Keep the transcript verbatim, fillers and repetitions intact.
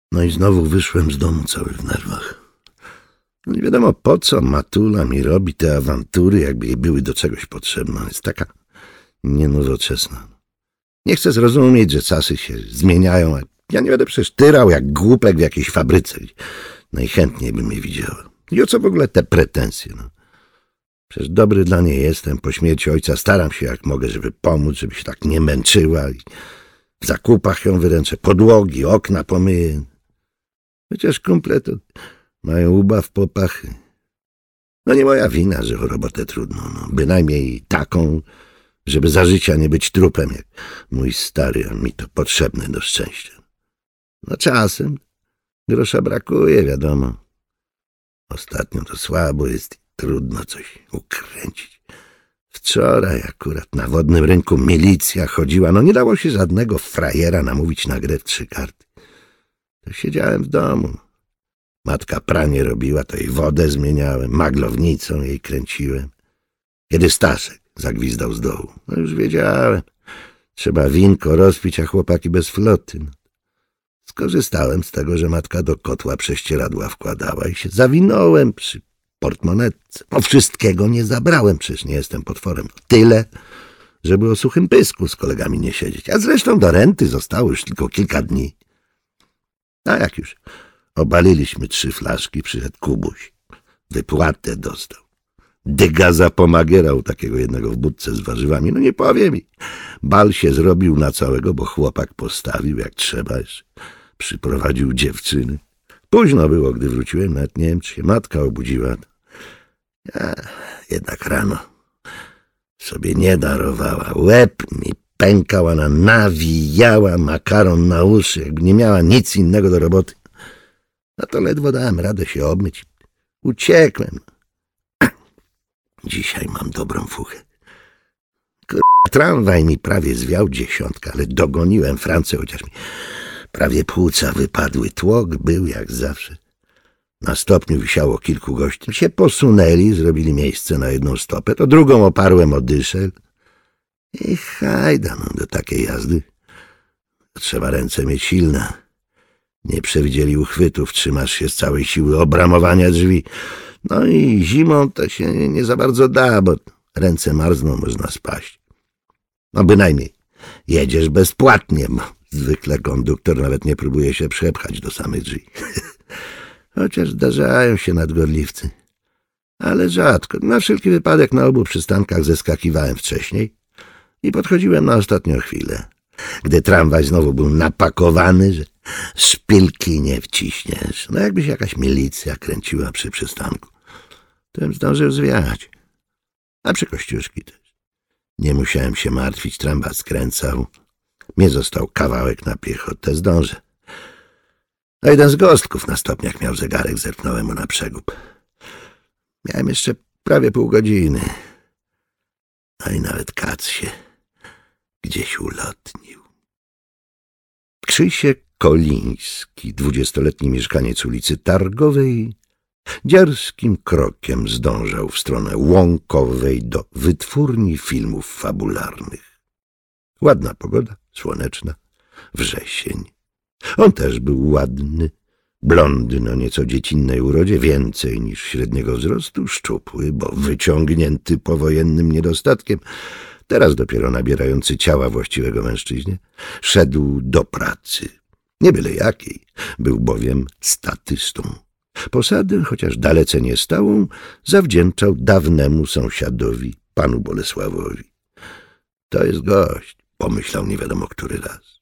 No i znowu wyszłem z domu cały w nerwach. No nie wiadomo po co Matula mi robi te awantury, jakby jej były do czegoś potrzebne. Jest taka nienowoczesna. Nie chcę zrozumieć, że czasy się zmieniają, a ja nie będę przecież tyrał jak głupek w jakiejś fabryce. Najchętniej bym je widziała. I o co w ogóle te pretensje? No. Przecież dobry dla niej jestem. Po śmierci ojca staram się jak mogę, żeby pomóc, żeby się tak nie męczyła. I w zakupach ją wyręczę, podłogi, okna pomyję. Chociaż kumple to mają ubaw popachy. No nie moja wina, że o robotę trudno. No, bynajmniej taką, żeby za życia nie być trupem, jak mój stary, a mi to potrzebne do szczęścia. No czasem grosza brakuje, wiadomo. Ostatnio to słabo jest i trudno coś ukręcić. Wczoraj akurat na wodnym rynku milicja chodziła. No nie dało się żadnego frajera namówić na grę w trzy karty. To siedziałem w domu. Matka pranie robiła, to jej wodę zmieniałem, maglownicą jej kręciłem. Kiedy Staszek zagwizdał z dołu, no już wiedziałem. Trzeba winko rozpić, a chłopaki bez floty. Skorzystałem z tego, że matka do kotła prześcieradła wkładała i się zawinąłem przy portmonetce. No wszystkiego nie zabrałem, przecież nie jestem potworem. Tyle, żeby o suchym pysku z kolegami nie siedzieć. A zresztą do renty zostało już tylko kilka dni. A jak już obaliliśmy trzy flaszki, przyszedł Kubuś. Wypłatę dostał. Dyga zapomagierał takiego jednego w budce z warzywami. No nie powie mi. Bal się zrobił na całego, bo chłopak postawił jak trzeba. Jeszcze przyprowadził dziewczyny. Późno było, gdy wróciłem, nawet nie wiem, czy się matka obudziła. Ja jednak rano sobie nie darowała. Łeb mi pękał, ona nawijała makaron na uszy, jakby nie miała nic innego do roboty. No to ledwo dałem radę się obmyć. Uciekłem. Dzisiaj mam dobrą fuchę. Kur... Tramwaj mi prawie zwiał dziesiątkę, ale dogoniłem Francję, chociaż mi prawie płuca wypadły. Tłok był jak zawsze. Na stopniu wisiało kilku gości. Się posunęli, zrobili miejsce na jedną stopę, to drugą oparłem o dyszel. I hajda, no do takiej jazdy trzeba ręce mieć silne. Nie przewidzieli uchwytów, trzymasz się z całej siły obramowania drzwi. No i zimą to się nie za bardzo da, bo ręce marzną, można spaść. No bynajmniej jedziesz bezpłatnie, bo zwykle konduktor nawet nie próbuje się przepchać do samych drzwi. Chociaż zdarzają się nadgorliwcy. Ale rzadko. Na wszelki wypadek na obu przystankach zeskakiwałem wcześniej i podchodziłem na ostatnią chwilę, gdy tramwaj znowu był napakowany, że szpilki nie wciśniesz. No jakby się jakaś milicja kręciła przy przystanku. Tym zdążył zwiać. A przy Kościuszki też. Nie musiałem się martwić, tramwaj skręcał. Mnie został kawałek na piechotę, zdążę. A jeden z gostków na stopniach miał zegarek, zerknąłem mu na przegub. Miałem jeszcze prawie pół godziny. No i nawet kac się gdzieś ulotnił. Krzysiek Koliński, dwudziestoletni mieszkaniec ulicy Targowej, dziarskim krokiem zdążał w stronę Łąkowej do wytwórni filmów fabularnych. Ładna pogoda, słoneczna, wrzesień. On też był ładny, blondyn o nieco dziecinnej urodzie, więcej niż średniego wzrostu, szczupły, bo wyciągnięty powojennym niedostatkiem, teraz dopiero nabierający ciała właściwego mężczyźnie, szedł do pracy. Nie byle jakiej, był bowiem statystą. Posadę, chociaż dalece nie stałą, zawdzięczał dawnemu sąsiadowi, panu Bolesławowi. To jest gość, pomyślał nie wiadomo który raz.